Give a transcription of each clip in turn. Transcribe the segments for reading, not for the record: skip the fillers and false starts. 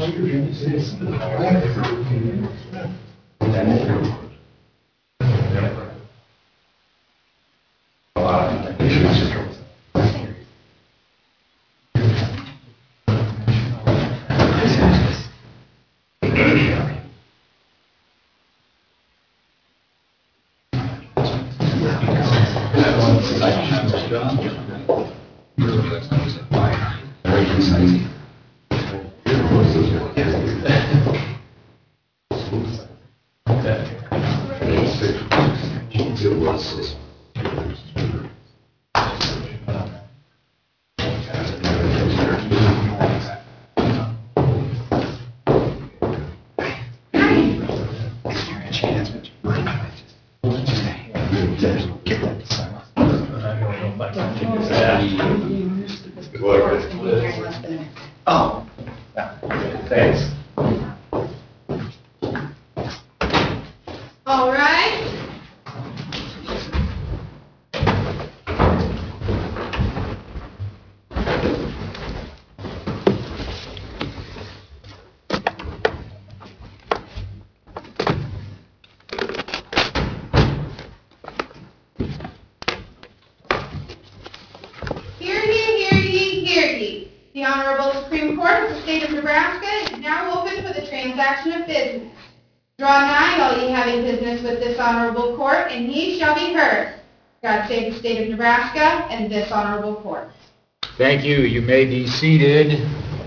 Oh, thanks. All right. Hear ye, hear ye, hear ye. The Honorable Supreme Court of the State of Nebraska is now open for the transaction of business. Draw nigh, all ye having business with this honorable court, and ye shall be heard. God save the State of Nebraska and this honorable court. Thank you. You may be seated.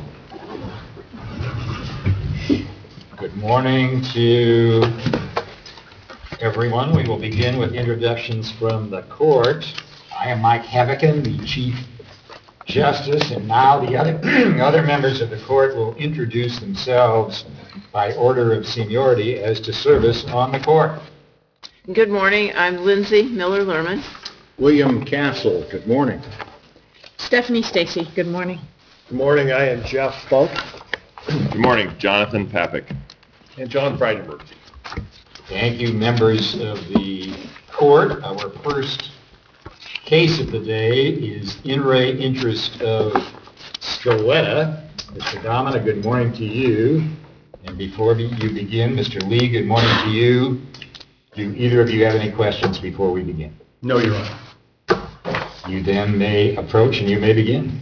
Good morning to everyone. We will begin with introductions from the court. I am Mike Havican, the Chief Justice, and now the other members of the court will introduce themselves by order of seniority as to service on the court. Good morning. I'm Lindsay Miller-Lerman. William Castle, good morning. Stephanie Stacy. Good morning. Good morning. I am Jeff Funk. Good morning, Jonathan Papik. And John Freidenberg. Thank you, members of the court. Our first case of the day is in re interest of Scaletta. Mr. Domina, good morning to you. And before you begin, Mr. Lee, good morning to you. Do either of you have any questions before we begin? No, Your Honor. You then may approach and you may begin.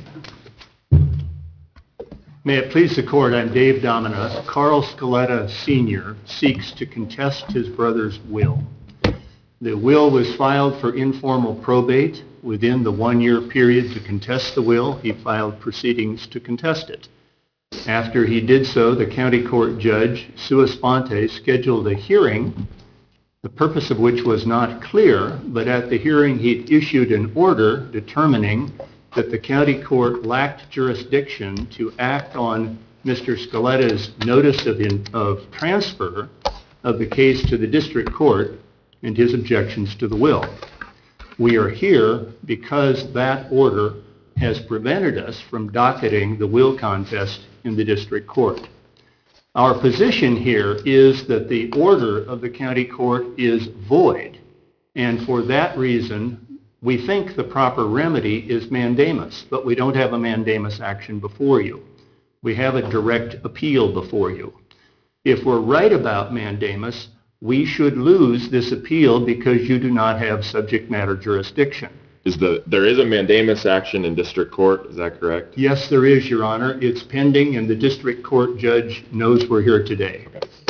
May it please the court, I'm Dave Domina. Carl Scaletta Sr. seeks to contest his brother's will. The will was filed for informal probate. Within the 1-year period to contest the will, he filed proceedings to contest it. After he did so, the county court judge, sua sponte, scheduled a hearing, the purpose of which was not clear, but at the hearing he issued an order determining that the county court lacked jurisdiction to act on Mr. Scaletta's notice of transfer of the case to the district court and his objections to the will. We are here because that order has prevented us from docketing the will contest in the district court. Our position here is that the order of the county court is void, and for that reason we think the proper remedy is mandamus, but we don't have a mandamus action before you. We have a direct appeal before you. If we're right about mandamus, we should lose this appeal because you do not have subject matter jurisdiction. There is a mandamus action in district court, is that correct? Yes, there is, Your Honor. It's pending, and the district court judge knows we're here today.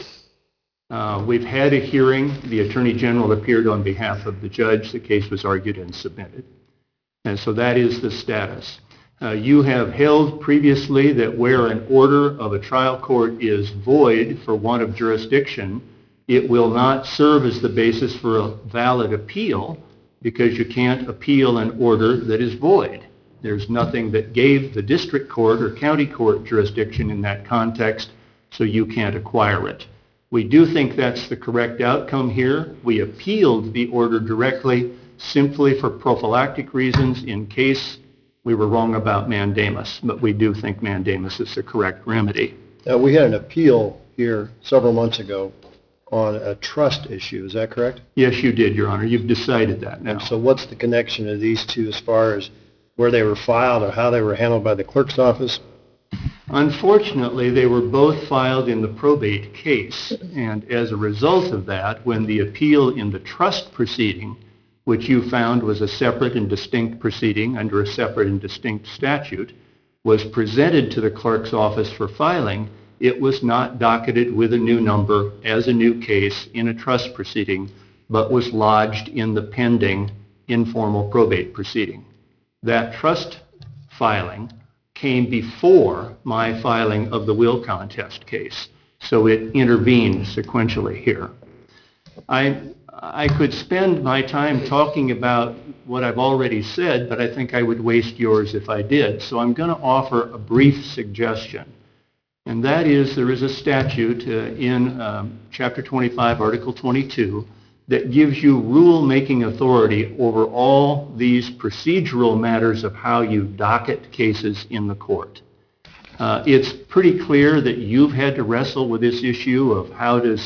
We've had a hearing. The Attorney General appeared on behalf of the judge. The case was argued and submitted. And so that is the status. You have held previously that where an order of a trial court is void for want of jurisdiction, it will not serve as the basis for a valid appeal because you can't appeal an order that is void. There's nothing that gave the district court or county court jurisdiction in that context, so you can't acquire it. We do think that's the correct outcome here. We appealed the order directly simply for prophylactic reasons in case we were wrong about mandamus, but we do think mandamus is the correct remedy. We had an appeal here several months ago on a trust issue. Is that correct? Yes, you did, Your Honor. You've decided that now. And so what's the connection of these two as far as where they were filed or how they were handled by the clerk's office? Unfortunately, they were both filed in the probate case, and as a result of that, when the appeal in the trust proceeding, which you found was a separate and distinct proceeding under a separate and distinct statute, was presented to the clerk's office for filing, it was not docketed with a new number as a new case in a trust proceeding, but was lodged in the pending informal probate proceeding. That trust filing came before my filing of the will contest case, so it intervened sequentially here. I could spend my time talking about what I've already said, but I think I would waste yours if I did, so I'm going to offer a brief suggestion. And that is, there is a statute in Chapter 25, Article 22, that gives you rule-making authority over all these procedural matters of how you docket cases in the court. It's pretty clear that you've had to wrestle with this issue of how does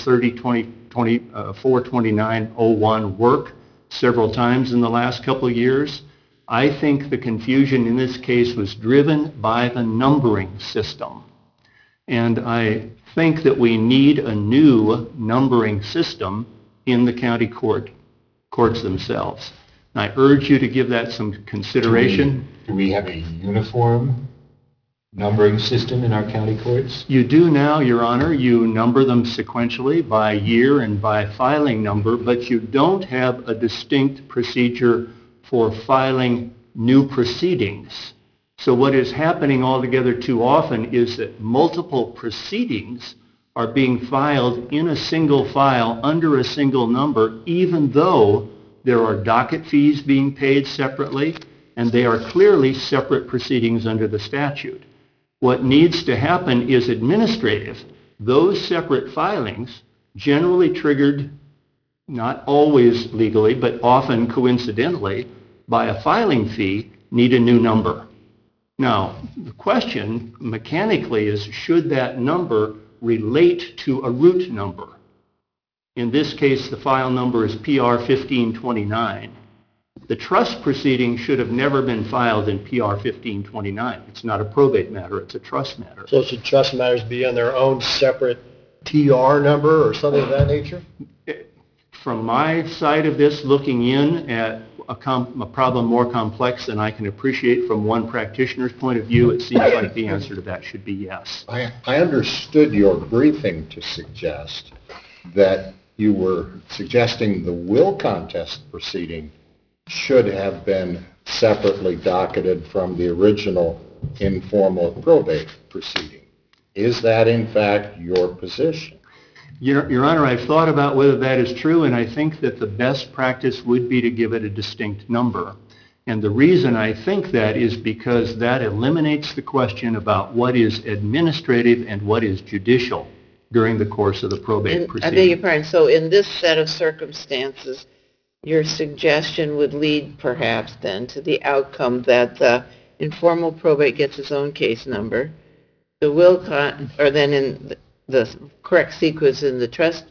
42901 work several times in the last couple of years. I think the confusion in this case was driven by the numbering system. And I think that we need a new numbering system in the county courts themselves. And I urge you to give that some consideration. Do we have a uniform numbering system in our county courts? You do now, Your Honor. You number them sequentially by year and by filing number, but you don't have a distinct procedure for filing new proceedings. So what is happening altogether too often is that multiple proceedings are being filed in a single file under a single number, even though there are docket fees being paid separately, and they are clearly separate proceedings under the statute. What needs to happen is administrative. Those separate filings, generally triggered, not always legally, but often coincidentally, by a filing fee, need a new number. Now, the question mechanically is, should that number relate to a root number? In this case, the file number is PR 1529. The trust proceeding should have never been filed in PR 1529. It's not a probate matter, it's a trust matter. So should trust matters be on their own separate TR number or something of that nature? From my side of this, looking in at a problem more complex than I can appreciate from one practitioner's point of view, it seems like the answer to that should be yes. I understood your briefing to suggest that you were suggesting the will contest proceeding should have been separately docketed from the original informal probate proceeding. Is that in fact your position? Your Honor, I've thought about whether that is true, and I think that the best practice would be to give it a distinct number. And the reason I think that is because that eliminates the question about what is administrative and what is judicial during the course of the probate proceeding. I beg your pardon. So in this set of circumstances, your suggestion would lead perhaps then to the outcome that the informal probate gets its own case number, the will or then in the correct sequence in the trust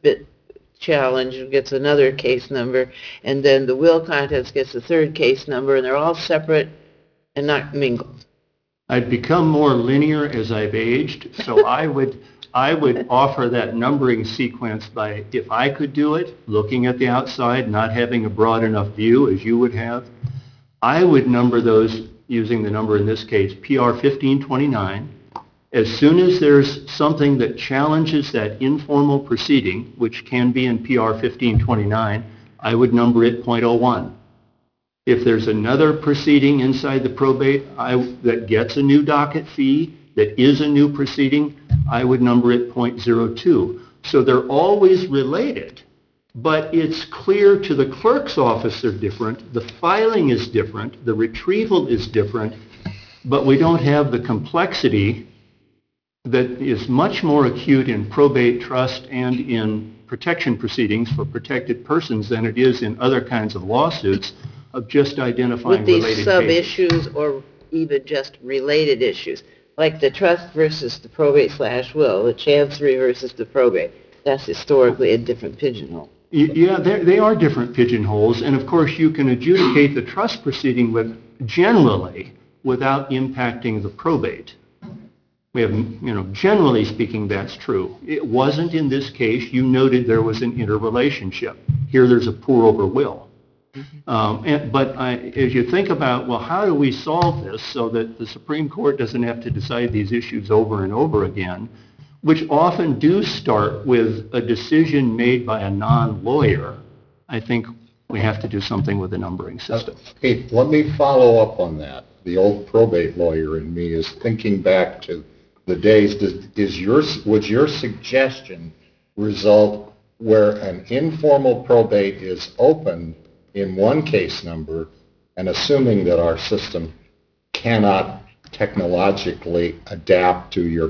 challenge gets another case number, and then the will contest gets a third case number, and they're all separate and not mingled. I've become more linear as I've aged, so I would offer that numbering sequence by, if I could do it, looking at the outside, not having a broad enough view as you would have, I would number those using the number in this case, PR 1529. As soon as there's something that challenges that informal proceeding, which can be in PR 1529, I would number it .01. If there's another proceeding inside the probate that gets a new docket fee, that is a new proceeding, I would number it .02. So they're always related, but it's clear to the clerk's office they're different, the filing is different, the retrieval is different, but we don't have the complexity that is much more acute in probate, trust, and in protection proceedings for protected persons than it is in other kinds of lawsuits of just identifying with related these sub-issues or even just related issues, like the trust versus the probate/will, the chancery versus the probate. That's historically a different pigeonhole. Yeah, they are different pigeonholes, and of course you can adjudicate the trust proceeding generally without impacting the probate. We have, generally speaking, that's true. It wasn't in this case. You noted there was an interrelationship. Here there's a pour-over will. As you think about, well, how do we solve this so that the Supreme Court doesn't have to decide these issues over and over again, which often do start with a decision made by a non-lawyer, I think we have to do something with the numbering system. Hey, let me follow up on that. The old probate lawyer in me is thinking back to the days. Would your suggestion result where an informal probate is opened in one case number, and assuming that our system cannot technologically adapt to your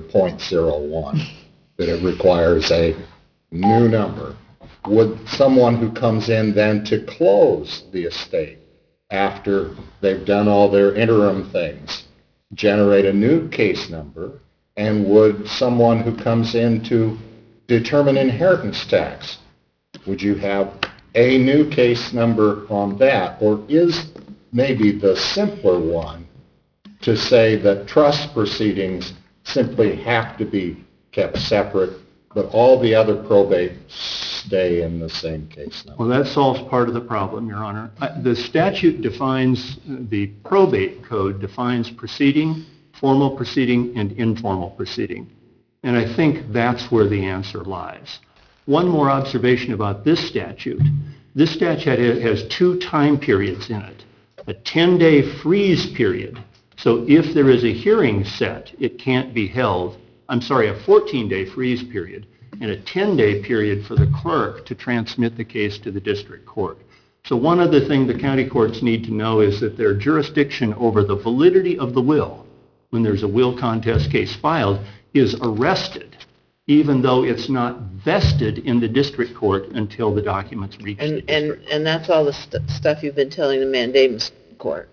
.01, that it requires a new number, would someone who comes in then to close the estate after they've done all their interim things generate a new case number, and would someone who comes in to determine inheritance tax, would you have a new case number on that? Or is maybe the simpler one to say that trust proceedings simply have to be kept separate, but all the other probates stay in the same case number? Well, that solves part of the problem, Your Honor. The statute defines, the probate code defines proceeding, formal proceeding, and informal proceeding. And I think that's where the answer lies. One more observation about this statute. This statute has two time periods in it. A 10-day freeze period. So if there is a hearing set, it can't be held. A 14-day freeze period and a 10-day period for the clerk to transmit the case to the district court. So one other thing the county courts need to know is that their jurisdiction over the validity of the will, when there's a will contest case filed, is arrested, even though it's not vested in the district court until the documents reach the district. And that's all the stuff you've been telling the mandamus court.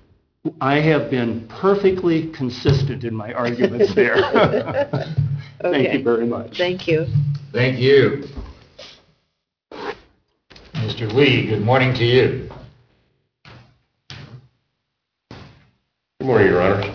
I have been perfectly consistent in my arguments there. Thank you very much. Thank you. Thank you. Mr. Lee, good morning to you. Good morning, Your Honor.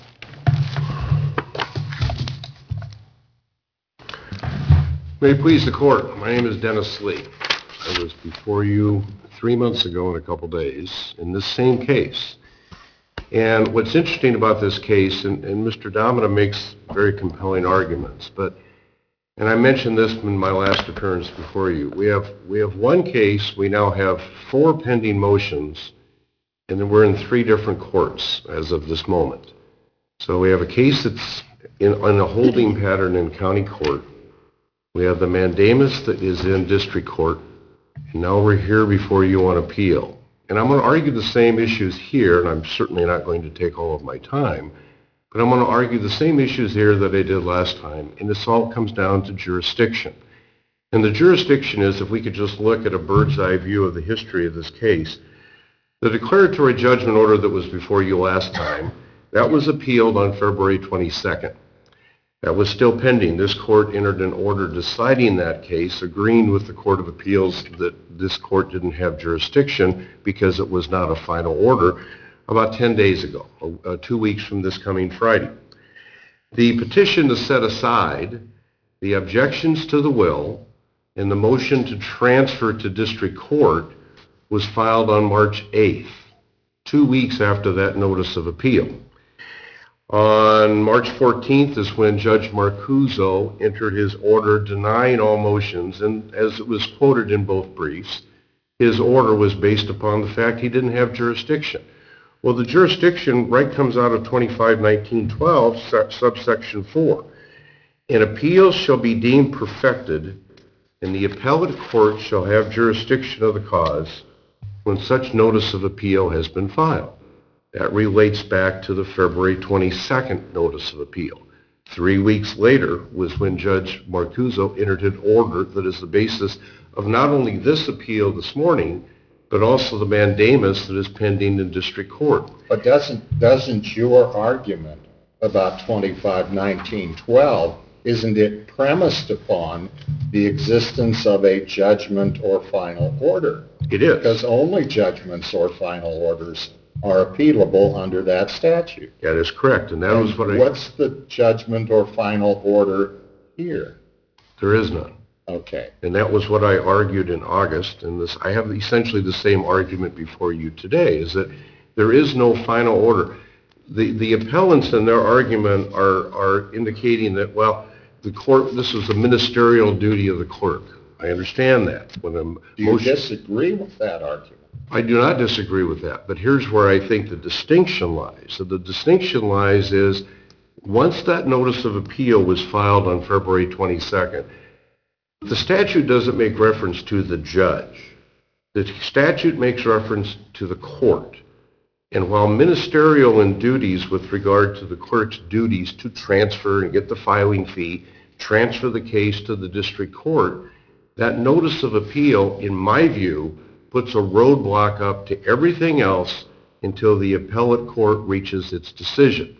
May it please the court, my name is Dennis Lee. I was before you 3 months ago in a couple days in this same case. And what's interesting about this case, and Mr. Domina makes very compelling arguments, and I mentioned this in my last appearance before you, we have one case, we now have 4 pending motions, and then we're in 3 different courts as of this moment. So we have a case that's in a holding pattern in county court. We have the mandamus that is in district court, and now we're here before you on appeal. And I'm going to argue the same issues here, and I'm certainly not going to take all of my time, but I'm going to argue the same issues here that I did last time, and this all comes down to jurisdiction. And the jurisdiction is, if we could just look at a bird's eye view of the history of this case, the declaratory judgment order that was before you last time, that was appealed on February 22nd. That was still pending. This court entered an order deciding that case, agreeing with the Court of Appeals that this court didn't have jurisdiction because it was not a final order about 10 days ago, 2 weeks from this coming Friday. The petition to set aside the objections to the will and the motion to transfer to district court was filed on March 8th, 2 weeks after that notice of appeal. On March 14th is when Judge Marcuso entered his order denying all motions, and as it was quoted in both briefs, his order was based upon the fact he didn't have jurisdiction. Well, the jurisdiction right comes out of 25-1912, subsection 4. An appeal shall be deemed perfected, and the appellate court shall have jurisdiction of the cause when such notice of appeal has been filed. That relates back to the February 22nd notice of appeal. 3 weeks later was when Judge Marcuso entered an order that is the basis of not only this appeal this morning, but also the mandamus that is pending in district court. But doesn't your argument about 25-1912, isn't it premised upon the existence of a judgment or final order? It is. Because only judgments or final orders are appealable under that statute. That is correct, and that was what What's the judgment or final order here? there is none. Okay. And that was what I argued in August, and I have essentially the same argument before you today, is that there is no final order. The appellants in their argument are indicating that, well, the court, this is a ministerial duty of the clerk. I understand that. Do you disagree with that argument? I do not disagree with that, but here's where I think the distinction lies. So the distinction lies is, once that notice of appeal was filed on February 22nd, the statute doesn't make reference to the judge. The statute makes reference to the court. And while ministerial in duties with regard to the clerk's duties to transfer and get the filing fee, transfer the case to the district court, that notice of appeal, in my view, puts a roadblock up to everything else until the appellate court reaches its decision.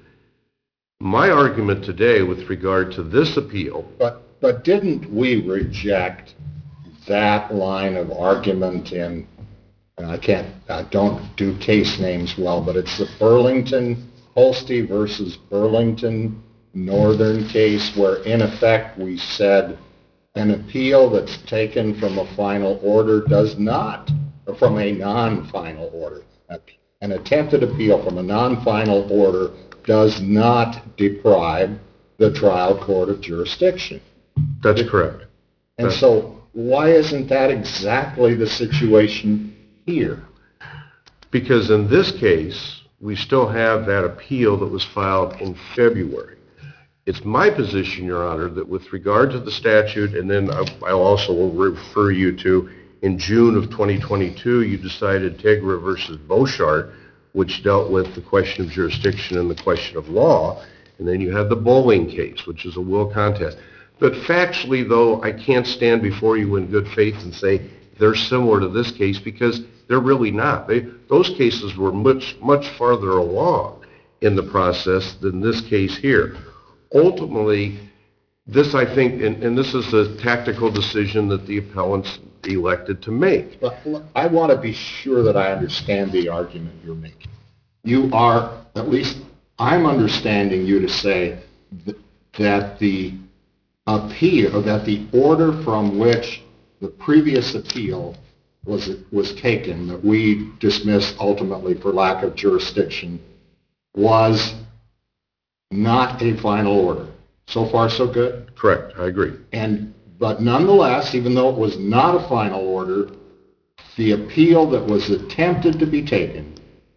My argument today with regard to this appeal... But didn't we reject that line of argument in, and I don't do case names well, but it's the Burlington, Holste versus Burlington Northern case, where in effect we said an appeal that's taken from a final order does not, or from a non-final order, an attempted appeal from a non-final order does not deprive the trial court of jurisdiction. That's correct. And so why isn't that exactly the situation here? Because in this case, we still have that appeal that was filed in February. It's my position, Your Honor, that with regard to the statute, and then I also will refer you to, in June of 2022, you decided Tegra versus Beauchart, which dealt with the question of jurisdiction and the question of law, and then you have the Bowling case, which is a will contest. But factually, though, I can't stand before you in good faith and say they're similar to this case, because they're really not. Those cases were much farther along in the process than this case here. Ultimately, this, I think, and this is a tactical decision that the appellants elected to make. But I want to be sure that I understand the argument you're making. You are, at least I'm understanding you to say that the appeal, or that the order from which the previous appeal was taken, that we dismissed ultimately for lack of jurisdiction, was not a final order. So far, so good? Correct, I agree. But nonetheless, even though it was not a final order, the appeal that was attempted to be taken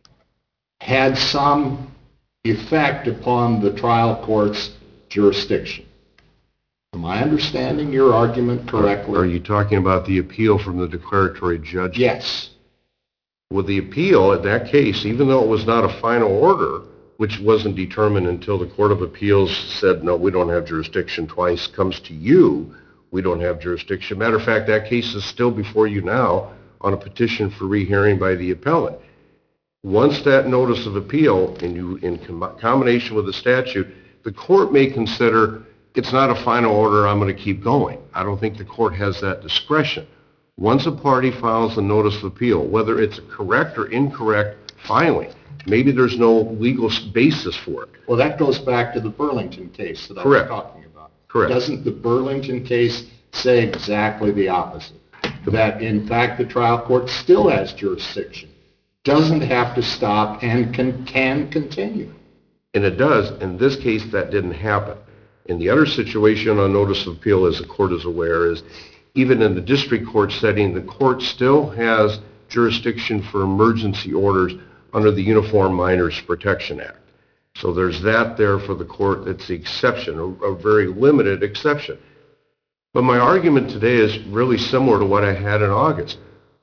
had some effect upon the trial court's jurisdiction. Am I understanding your argument correctly? Are you talking about the appeal from the declaratory judgment? Yes. Well, the appeal in that case, even though it was not a final order, which wasn't determined until the Court of Appeals said, no, we don't have jurisdiction twice, comes to you, we don't have jurisdiction. Matter of fact, that case is still before you now on a petition for rehearing by the appellant. Once that notice of appeal, in combination with the statute, the court may consider it's not a final order, I'm going to keep going. I don't think the court has that discretion. Once a party files a notice of appeal, whether it's a correct or incorrect filing, maybe there's no legal basis for it. Well, that goes back to the Burlington case that I was talking about. Correct. Doesn't the Burlington case say exactly the opposite? That, in fact, the trial court still has jurisdiction, doesn't have to stop, and can continue. And it does. In this case, that didn't happen. In the other situation on notice of appeal, as the court is aware, is even in the district court setting, the court still has jurisdiction for emergency orders under the Uniform Minors Protection Act. So there's that there for the court. It's the exception, a very limited exception. But my argument today is really similar to what I had in August.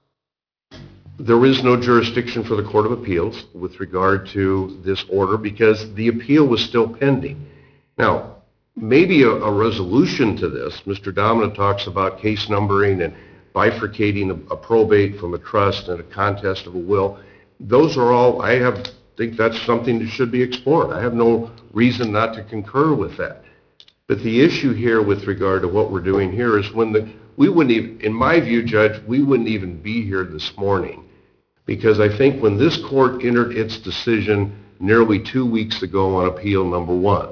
There is no jurisdiction for the Court of Appeals with regard to this order because the appeal was still pending. Now, maybe a resolution to this, Mr. Domina talks about case numbering and bifurcating a probate from a trust and a contest of a will. Those are all, think that's something that should be explored. I have no reason not to concur with that. But the issue here with regard to what we're doing here is we wouldn't even, in my view, Judge, we wouldn't even be here this morning because I think when this court entered its decision nearly 2 weeks ago on appeal number 1,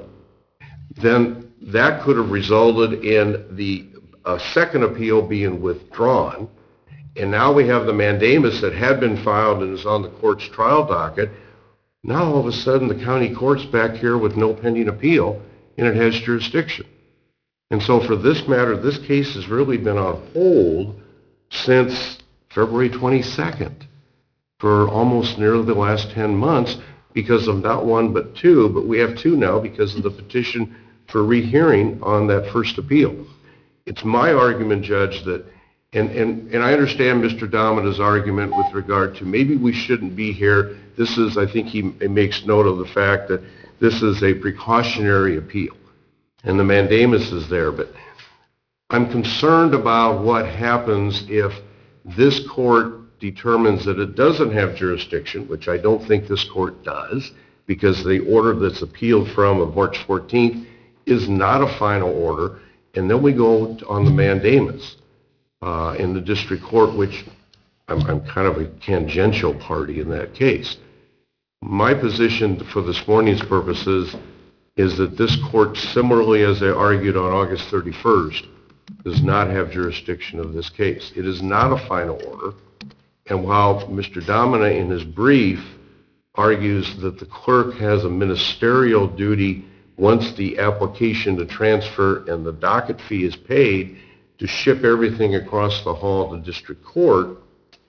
then that could have resulted in the second appeal being withdrawn, and now we have the mandamus that had been filed and is on the court's trial docket. Now all of a sudden the county court's back here with no pending appeal, and it has jurisdiction. And so for this matter, this case has really been on hold since February 22nd for almost nearly the last 10 months because of not one but two, but we have two now because of the petition for rehearing on that first appeal. It's my argument, Judge, that, and I understand Mr. Domina's argument with regard to maybe we shouldn't be here. This is, I think he makes note of the fact that this is a precautionary appeal, and the mandamus is there, but I'm concerned about what happens if this court determines that it doesn't have jurisdiction, which I don't think this court does, because the order that's appealed from of March 14th is not a final order, and then we go on the mandamus in the district court, which I'm kind of a tangential party in that case. My position for this morning's purposes is that this court, similarly as I argued on August 31st, does not have jurisdiction of this case. It is not a final order, and while Mr. Domina in his brief argues that the clerk has a ministerial duty once the application to transfer and the docket fee is paid to ship everything across the hall to district court,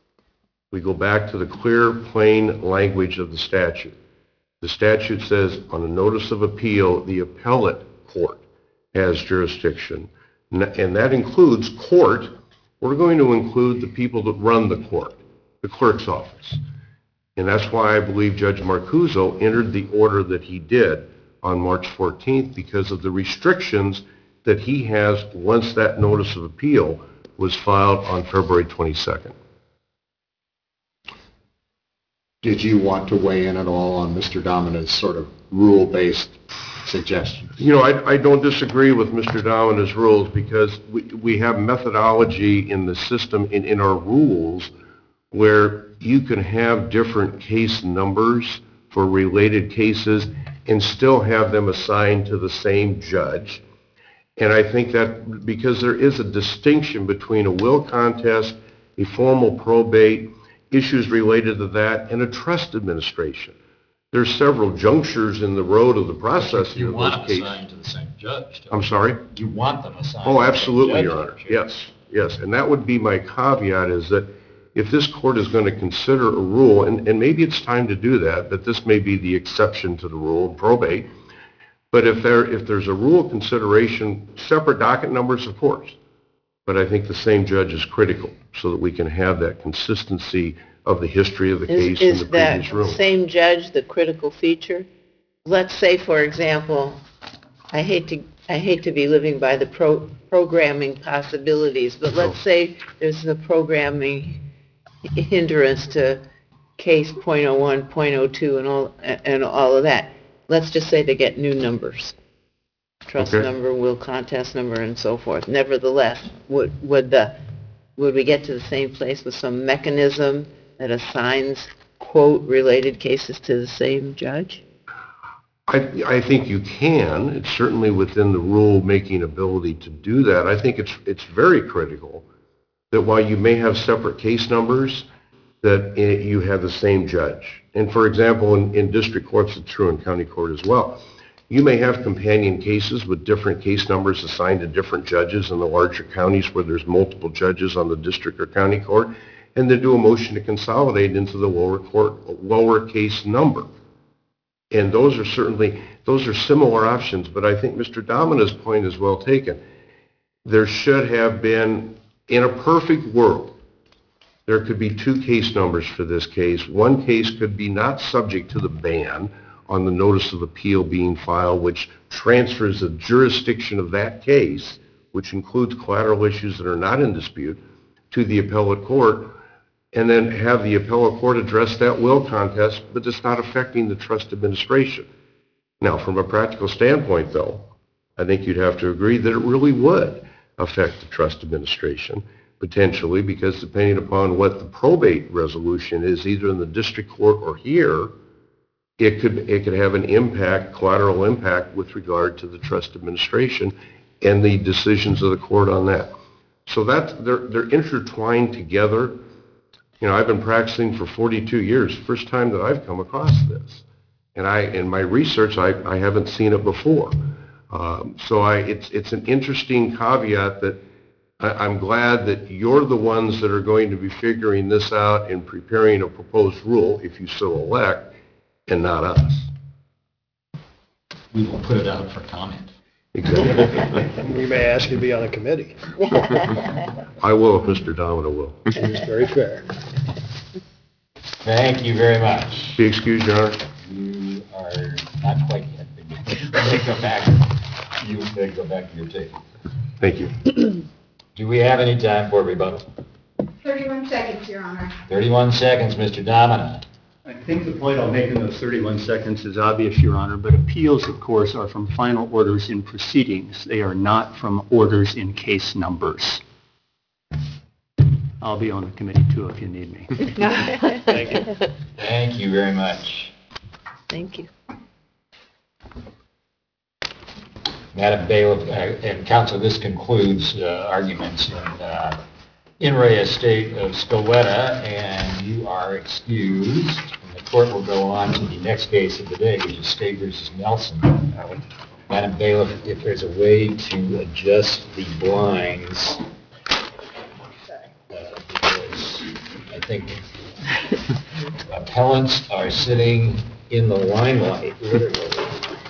we go back to the clear, plain language of the statute. The statute says on a notice of appeal, the appellate court has jurisdiction, and that includes court. We're going to include the people that run the court, the clerk's office. And that's why I believe Judge Marcuso entered the order that he did on March 14th, because of the restrictions that he has once that notice of appeal was filed on February 22nd. Did you want to weigh in at all on Mr. Domina's sort of rule-based suggestions? You know, I don't disagree with Mr. Domina's rules, because we have methodology in the system, in our rules, where you can have different case numbers for related cases and still have them assigned to the same judge. And I think that because there is a distinction between a will contest, a formal probate, issues related to that, and a trust administration. There's several junctures in the road of the processing of those cases. You want them assigned to the same judge, don't you? I'm sorry? You want them assigned Oh, to the same absolutely, judge, Your Honor. don't you? Yes, yes. And that would be my caveat, is that if this court is going to consider a rule, and maybe it's time to do that, but this may be the exception to the rule of probate, but if there's a rule consideration, separate docket numbers, of course, but I think the same judge is critical so that we can have that consistency of the history of the case in the previous room. Is that same judge the critical feature? Let's say, for example, I hate to be living by the programming possibilities, but let's say there's a programming hindrance to case .01, .02, and all of that. Let's just say they get new numbers, trust number, will contest number, and so forth. Nevertheless, would we get to the same place with some mechanism that assigns, quote, related cases to the same judge? I think you can. It's certainly within the rule-making ability to do that. I think it's very critical that while you may have separate case numbers, that you have the same judge. And for example, in district courts, it's true in county court as well. You may have companion cases with different case numbers assigned to different judges in the larger counties where there's multiple judges on the district or county court, and then do a motion to consolidate into the lower case number. And those are similar options, but I think Mr. Domina's point is well taken. There should have been, in a perfect world, there could be two case numbers for this case. One case could be not subject to the ban on the notice of appeal being filed, which transfers the jurisdiction of that case, which includes collateral issues that are not in dispute, to the appellate court, and then have the appellate court address that will contest, but it's not affecting the trust administration. Now, from a practical standpoint, though, I think you'd have to agree that it really would affect the trust administration, potentially, because depending upon what the probate resolution is, either in the district court or here, it could have an impact, collateral impact with regard to the trust administration and the decisions of the court on that. So they're intertwined together. You know, I've been practicing for 42 years, first time that I've come across this. And in my research, I haven't seen it before. It's an interesting caveat that I'm glad that you're the ones that are going to be figuring this out and preparing a proposed rule, if you so elect, and not us. We will put it out for comment. Exactly. We may ask you to be on a committee. I will if Mr. Domino will. It's very fair. Thank you very much. Be excused, Your Honor. You are not quite yet. Let me go back. You may go back to your table. Thank you. Do we have any time for rebuttal? 31 seconds, Your Honor. 31 seconds, Mr. Domina. I think the point I'll make in those 31 seconds is obvious, Your Honor, but appeals, of course, are from final orders in proceedings. They are not from orders in case numbers. I'll be on the committee, too, if you need me. Thank you. Thank you very much. Thank you. Madam Bailiff and Counsel, this concludes arguments in re Estate of Scaletta, and you are excused. And the court will go on to the next case of the day, which is State versus Nelson. Madam Bailiff, if there's a way to adjust the blinds, because I think appellants are sitting in the limelight, literally.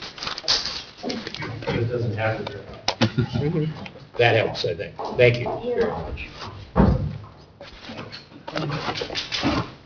It doesn't have to. That helps, I think. Thank you very much.